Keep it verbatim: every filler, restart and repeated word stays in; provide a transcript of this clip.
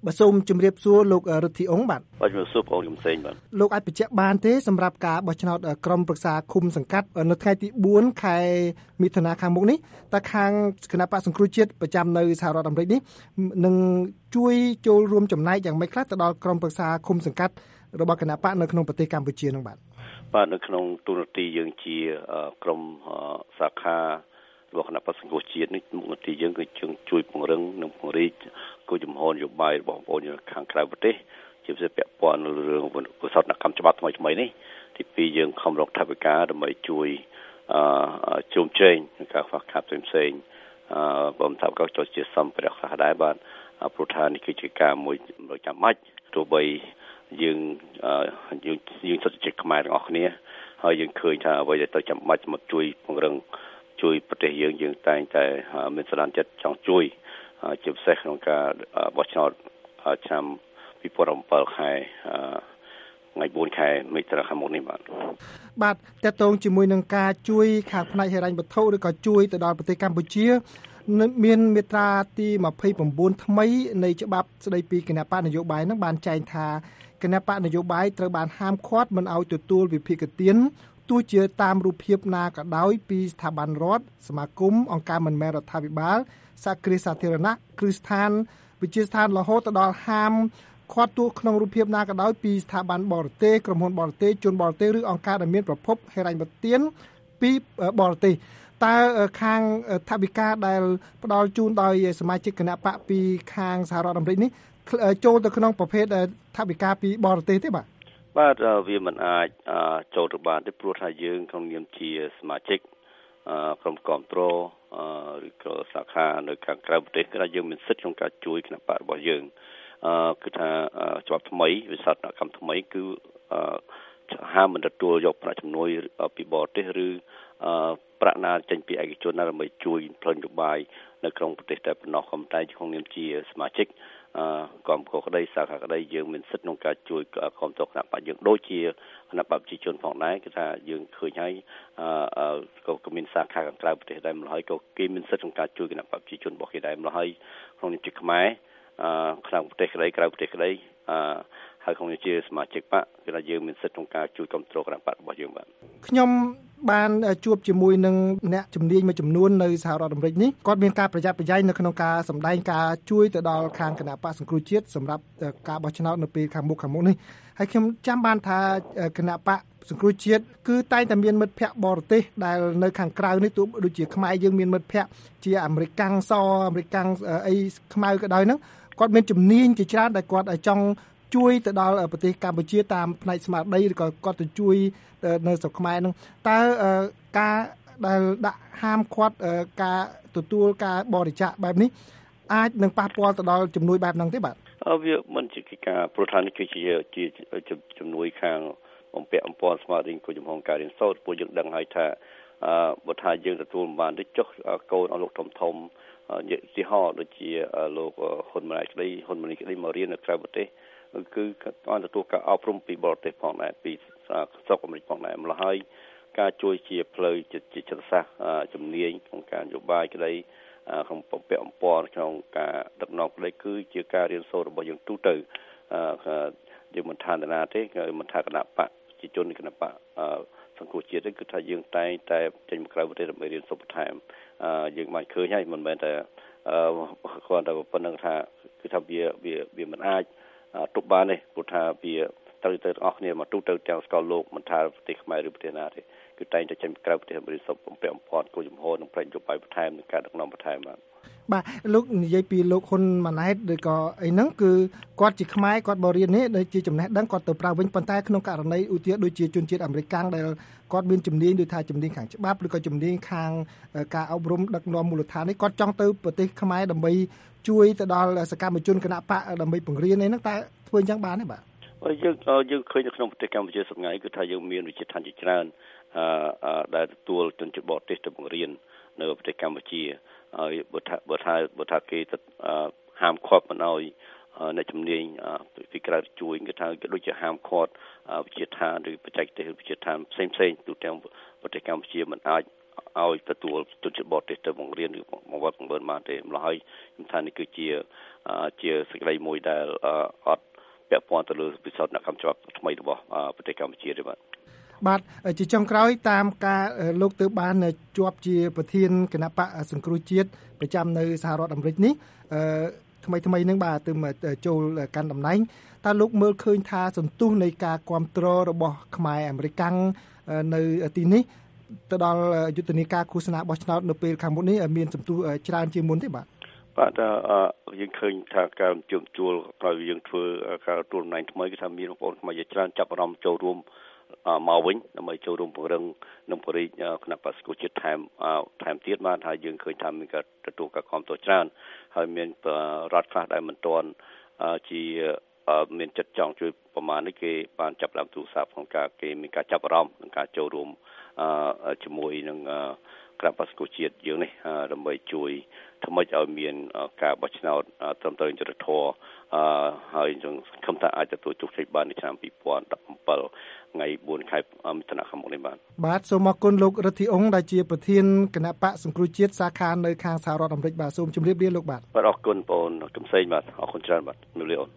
បើសូមជម្រាបសួរលោករិទ្ធីអង្គបាទបាទជំរាបសួរបងខ្ញុំផ្សេងបាទលោកអាចបញ្ជាក់បានទេសម្រាប់ការបោះឆ្នោតក្រុមប្រឹក្សាឃុំសង្កាត់នៅថ្ងៃទីបួនខែមិថុនាខាងមុខនេះតើខាងគណៈបក្សសង្គ្រោះជាតិប្រចាំនៅសហរដ្ឋអាមេរិកនេះនឹងជួយចូលរួមចំណែកយ៉ាងម៉េចខ្លះទៅដល់ក្រុមប្រឹក្សាឃុំសង្កាត់របស់គណៈបកនៅក្នុងប្រទេសកម្ពុជានោះបាទបាទនៅក្នុងទូនាទីយើងជាក្រុមសាខារបស់គណៈបក្សសង្គ្រោះជាតិនេះមុខនាទីយើងគឺជួយពង្រឹងនិងពង្រីកគោលជំហរនយោបាយរបស់បងប្អូនខាងក្រៅប្រទេសជាពិសេសពាក់ព័ន្ធនឹងរឿងវិសោធនកម្មច្បាប់ថ្មីៗនេះទីពីរយើងខំរកថវិកាដើម្បីជួយអឺជុំជែងការខ្វះខាតផ្សេងៗអឺបំថែមក៏ចូលជាសម្ភារៈខ្លះដែរបាទព្រោះថានេះគឺជាការមួយចាំបាច់ទោះបីយើងយើងយើងសុទ្ធជាខ្មែរទាំងអស់គ្នាហើយយើងឃើញថាអ្វីដែលទៅចាំបាច់មកជួយពង្រឹងជួយប្រទេសយើងយើងតែងតែមានសន្តានចិត្តចង់ជួយជាពិសេសក្នុងការបោះឆ្នោតឆ្នាំពីរពាន់bảyខែថ្ងៃបួនខែមិថុនាខាងមុខនេះបាទបាទតើតើជាមួយនឹងការជួយខាងផ្នែកហិរញ្ញវត្ថុឬក៏ជួយទៅដល់ប្រទេសកម្ពុជាមានមាត្រាទីยี่สิบเก้าថ្មីនៃច្បាប់ស្តីពីគណៈបកនយោបាយនឹងបានចែងថាគណៈបកនយោបាយត្រូវបានហាមឃាត់មិនឲ្យទទួលវិភាគទានទោះជាតាមរូបភាពណាក៏ដោយពីស្ថាប័នរដ្ឋសមាគមអង្គការមិនមែនរដ្ឋាភិបាលសហគ្រាសសាធារណៈគ្រឹះស្ថានវិទ្យាស្ថានរហូតដល់ហាមឃាត់ទោះក្នុងរូបភាពណាក៏ដោយពីស្ថាប័នបរទេសក្រុមហ៊ុនបរទេសជនបរទេសឬអង្គការដែលមានប្រភពហិរញ្ញវត្ថុទានពីបរទេសតើខាងថវិកាដែលផ្ដល់ជូនដោយសមាជិកគណៈបកពីខាងសហរដ្ឋអាមេរិកនេះចូលទៅក្នុងប្រភេទថវិកាពីបរទេសទេបាទបាទវាមិនអាចចូលទៅបានទេព្រោះថាយើងក្នុងនាមជាសមាជិកក្រុមគាំទ្រឬក៏សាខានៅខាងក្រៅប្រទេសគឺថាយើងមានសិទ្ធិក្នុងការជួយគណៈបករបស់យើងគឺថាច្បាប់ថ្មីវិសោធនកម្មថ្មីគឺហាមមិនទទួលយកប្រាក់ជំនួយពីបរទេសឬប្រាក់ណាចេញពីឯកជនណាដើម្បីជួយផ្លូវនយោបាយនៅក្នុងប្រទេសតែប៉ុណ្ណោះក៏តែក្នុងនាមជាសមាជិកគណៈបកក្តីសាខាក្តីយើងមានសិទ្ធិក្នុងការជួយគាំទ្រគណៈបកយើងដូចជាគណៈបកប្រជាជនផងដែរគឺថាយើងឃើញហើយក៏មានសាខាខាងក្រៅប្រទេសដែរម្ល៉េះហើយក៏គេមានសិទ្ធិក្នុងការជួយគណៈបកប្រជាជនរបស់គេដែរម្ល៉េះហើយក្នុងនាមជាខ្មែរក្នុងប្រទេសក្តីក្រៅប្រទេសក្តីហើយក្នុងនាមជាសមាជិកបកគឺថាយើងមានសិទ្ធិក្នុងការជួយគាំទ្រគណៈបករបស់យើងបាទខ្ញុំបានជួបជាមួយនឹងអ្នកជំនាញមួយចំនួននៅសហរដ្ឋអាមេរិកនេះគាត់មានការប្រយ័ត្នប្រយែងនៅក្នុងការសម្ដែងការជួយទៅដល់ខាងគណៈបកសង្គ្រោះជាតិសម្រាប់ការបោះឆ្នោតនៅពេលខាងមុខខាងមុខនេះហើយខ្ញុំចាំបានថាគណៈបកសង្គ្រោះជាតិគឺតែងតែមានមិត្តភ័ក្តិបរទេសដែលនៅខាងក្រៅនេះទោះដូចជាខ្មែរយើងមានមិត្តភ័ក្តិជាអាមេរិកាំងសអាមេរិកាំងអីខ្មៅក៏ដោយហ្នឹងគាត់មានជំនាញជាច្រើនដែលគាត់ចង់ជួយទៅដល់ប្រទេសកម្ពុជាតាមផ្នែកស្មារតីឬក៏គាត់ទៅជួយនៅស្រុកខ្មែរហ្នឹងតើការដែលដាក់ហាមឃាត់ការទទួលការបរិច្ចាគបែបនេះអាចនឹងប៉ះពាល់ទៅដល់ជំនួយបែបហ្នឹងទេបាទវាមិនជាការព្រោះថានេះគឺជាជំនួយខាងបំពាក់អំព័ន្ធស្មារតីគោលជំហរការរៀនសូត្រពួកយើងដឹងហើយថាបើថាយើងទទួលបានទៅចុះកូនអស់លោកធំធំជាទីហោដូចជាលោកហ៊ុនម៉ាណែតក្តីហ៊ុនម៉ាណែតក្តីមករៀននៅក្រៅប្រទេសគឺគាត់ទទួលការអប់រំពីបរទេសផងដែរពីស្រុកអាមេរិកផងដែរម្ល៉េះហើយការជួយជាផ្លូវជាចិត្តសាស្ត្រជំនាញក្នុងការនយោបាយក្តីក្នុងបំពាក់អំព័ន្ធក្នុងការដឹកនាំក្តីគឺជាការរៀនសូត្ររបស់យើងទូទៅយើងមិនថាណាទេមិនថាគណៈបកជាជនគណៈបកសង្គ្រោះជាតិទេគឺថាយើងតែងតែចេញមកក្រៅប្រទេសដើម្បីរៀនសូត្របន្ថែមយើងបានឃើញហើយមិនមែនតែគាត់តែប៉ុណ្្នឹងថាគឺថាវាវាមិនអាចទប់បានទេព្រោះថាវាត្រូវទៅទាំងអស់គ្នាមកទូទៅទាំងសកលលោកមិនថាប្រទេសខ្មែរឬប្រទេសណាទេគឺតែងតែចេញក្រៅប្រទេសបរិសុទ្ធបំពាក់បំពាន់គោលជំហរនិងផ្នែកនយោបាយបន្ថែមនិងការដឹកនាំបន្ថែមបាទបាទលោកនិយាយពីលោកហ៊ុនម៉ាណែតឬក៏អីហ្នឹងគឺគាត់ជាខ្មែរគាត់បរៀននេះដូចជាចំណេះដឹងគាត់ទៅប្រើវិញប៉ុន្តែក្នុងករណីឧទាហរណ៍ដូចជាជនជាតិអាមេរិកកាំងដែលគាត់មានជំនាញដូចថាជំនាញខាងច្បាប់ឬក៏ជំនាញខាងការអប់រំដឹកនាំមូលដ្ឋាននេះគាត់ចង់ទៅប្រទេសខ្មែរដើម្បីជួយទៅដល់សកម្មជនគណៈបកដើម្បីបង្រៀនអីហ្នឹងតែធ្វើអញ្ចឹងបានទេបាទយើងយើងឃើញនៅក្នុងប្រទេសកម្ពុជាសប្តាហ៍គឺថាយើងមានវិជាឋានជាច្រើនអឺដែលទទួលជនជាតិបរទេសទៅបង្រៀននៅប្រទេសកម្ពុជាហើយបើថាបើថាបើថាគេទៅហាមឃាត់មិនឲ្យអ្នកជំនាញពីក្រៅជួយគេថាក៏ដូចជាហាមឃាត់វិជាឋានឬបច្ចេកទេសវិជាឋានផ្សេងផ្សេងទូទាំងប្រទេសកម្ពុជាមិនអាចឲ្យទទួលជនជាតិបរទេសទៅបង្រៀនឬបង្វឹកបង្កើនបានទេម្ល៉េះហើយខ្ញុំថានេះគឺជាជាសេចក្តីមួយដែលអត់ពាក់ព័ន្ធទៅលើវិស័យកម្មច្បាប់ថ្មីរបស់ប្រទេសកម្ពុជាទេបាទបាទជាចុងក្រោយតាមការលោកទៅបានជាប់ជាប្រធានគណៈបកសង្គ្រោះជាតិប្រចាំនៅសហរដ្ឋអាមេរិកនេះថ្មីថ្មីនឹងបាទទៅចូលកាន់តំណែងតើលោកមើលឃើញថាសន្ទុះនៃការគ្រប់គ្រងរបស់ខ្មែរអាមេរិកាំងនៅទីនេះទៅដល់យុទ្ធនាការឃោសនាបោះឆ្នោតនៅពេលខាងមុខនេះមានសន្ទុះច្រើនជាងមុនទេបាទបាទយើងឃើញថាការជួបជួលក្រោយយើងធ្វើការទទួលតំណែងថ្មីគឺថាមានបងប្អូនខ្មែរជាច្រើនចាប់អារម្មណ៍ចូលរួមមកវិញដើម្បីចូលរួមពង្រឹងនិងពង្រីកគណៈបក្សសង្គ្រោះជាតិថែមថែមទៀតបានហើយយើងឃើញថាមានការទទួលការគាំទ្រច្រើនហើយមានរដ្ឋខ្លះដែលមិនទាន់ជាមានចិត្តចង់ជួយប្រមាណនេះគេបានចាប់ផ្ដើមទូរស័ព្ទក្នុងការគេមានការចាប់អារម្មណ៍ក្នុងការចូលរួមជាមួយនឹងគណៈបក្សសង្គ្រោះជាតិយើងនេះដើម្បីជួយធ្វើម៉េចឲ្យមានការបោះឆ្នោតត្រឹមត្រូវយុត្តិធម៌ហើយយើងសង្ឃឹមថាអាចទទួលជោគជ័យបាននៅឆ្នាំពីរពាន់ដប់ប្រាំថ្ងៃបួនខែមិថុនាខាងមុខនេះបាទបាទសូមអរគុណលោករិទ្ធីអង្គដែលជាប្រធានគណៈបក្សសង្គ្រោះជាតិសាខានៅខាងសហរដ្ឋអាមេរិកបាទសូមជម្រាបលាលោកបាទបាទអរគុណបងអូនកំសែងបាទអរគុណច្រើនបាទជំរាបលាអូន